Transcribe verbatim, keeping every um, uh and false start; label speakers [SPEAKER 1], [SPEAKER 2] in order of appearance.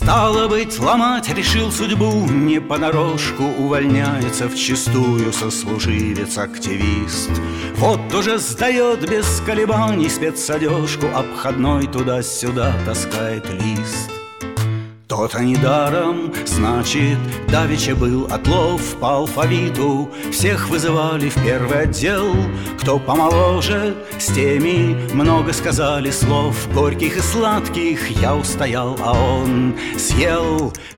[SPEAKER 1] Стало быть, ломать решил судьбу, не понарошку увольняется вчистую сослуживец-активист. Вот уже сдает без колебаний спецодежку, обходной туда-сюда таскает лист. То-то недаром, значит, давеча был отлов по алфавиту. Всех вызывали в первый отдел, кто помоложе, с теми много сказали слов горьких и сладких. Я устоял, а он съел